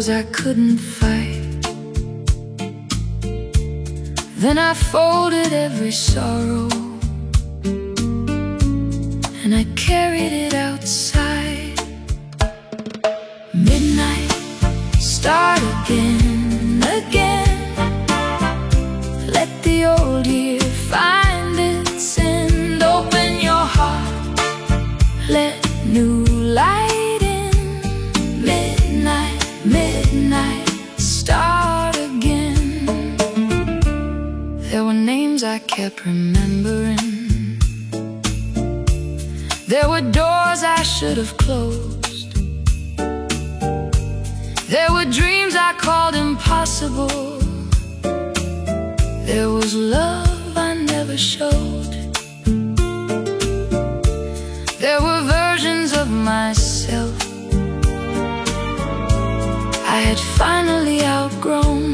wars I couldn't fight. Then I folded every sorrow and I carried it outside. Midnight, start again, again. Let the old year find its end. Open your heart, let new light in. Midnight, midnight, start again. There were names I kept remembering. There were doors I should have closed. There were dreams I called impossible. There was love I never showed. There were versions of myself I had finally outgrown.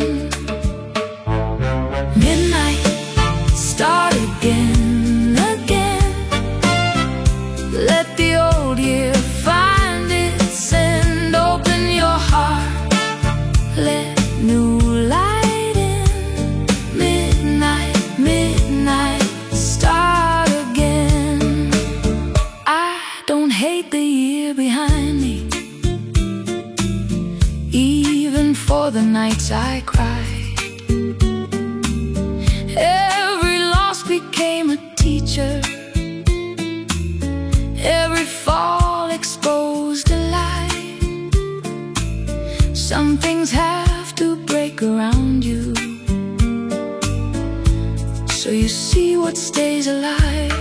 Midnight, start again, again. Let the old year find its end. Open your heart, let new light in. Midnight, midnight, start again. I don't hate the year behind me, even for the nights I cried. Every loss became a teacher. Every fall exposed a lie. Some things have to break around you, so you see what stays alive.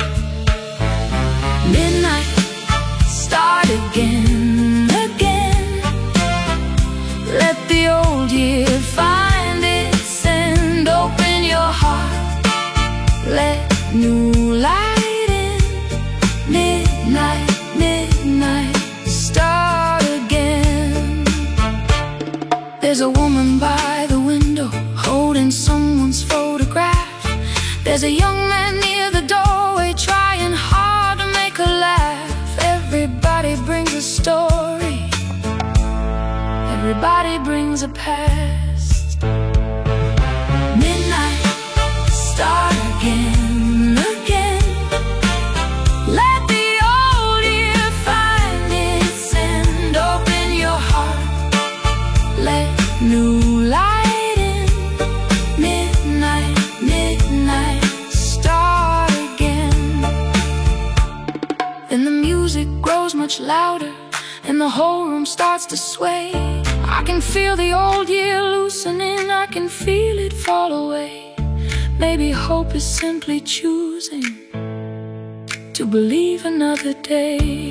Midnight, start again, again. Let the old year find its end. Open your heart, let new light in. Midnight, midnight, start again. There's a woman by the window holding someone's photograph. There's a young man near the doorway trying hard to make her laugh. Everybody brings a story, everybody brings a past. Midnight, start again, again. Let the old year find its end. Open your heart, let new light in. Midnight, midnight, start again. Then the music grows much louder and the whole room starts to sway. I can feel the old year loosening, I can feel it fall away. Maybe hope is simply choosing to believe another day.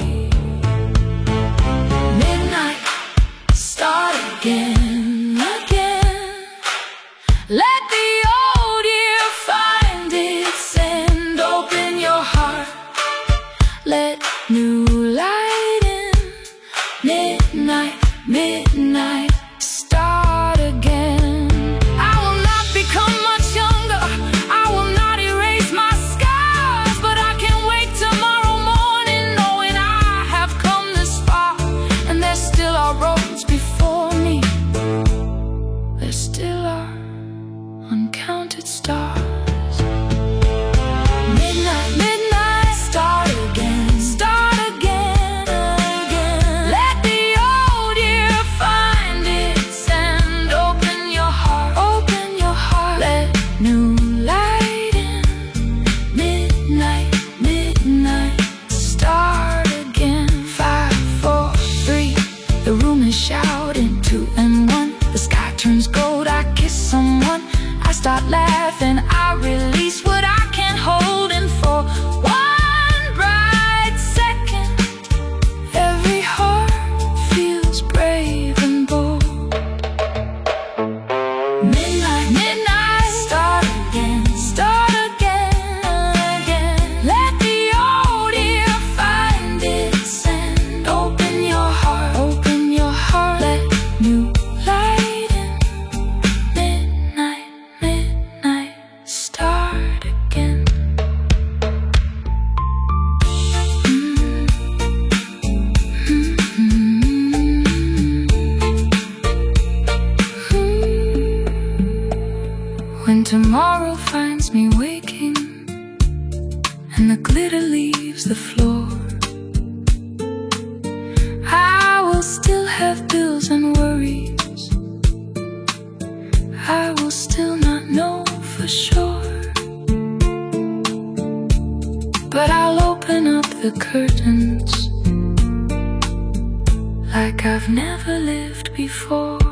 Midnight, start again, again. Let the old year find its end. Open your heart, let new light in. Midnight, midnight, start again. I will not become much younger, I will not erase my scars, but I can wake tomorrow morning knowing I have come this far. And there still are roads before me, there still are uncounted stars. Midnight, midnight, start again, start again, again. Let the old year find its end. Open your heart, let new light in. Midnight, midnight, start again. 5, 4, 3, the room is shouting. 2 and 1, the sky turns gold. I kiss someone, I start laughing, I release what I can't hold. And for one bright second, every heart feels brave and bold. Midnight, midnight, start again, again. Let the old year find its end. Open your heart, let new light in. Midnight, midnight, start again. When tomorrow finds me waking and the glitter leaves the floor, I will still have bills and worries. I will still not know for sure, but I'll open up the curtains like I've never lived before.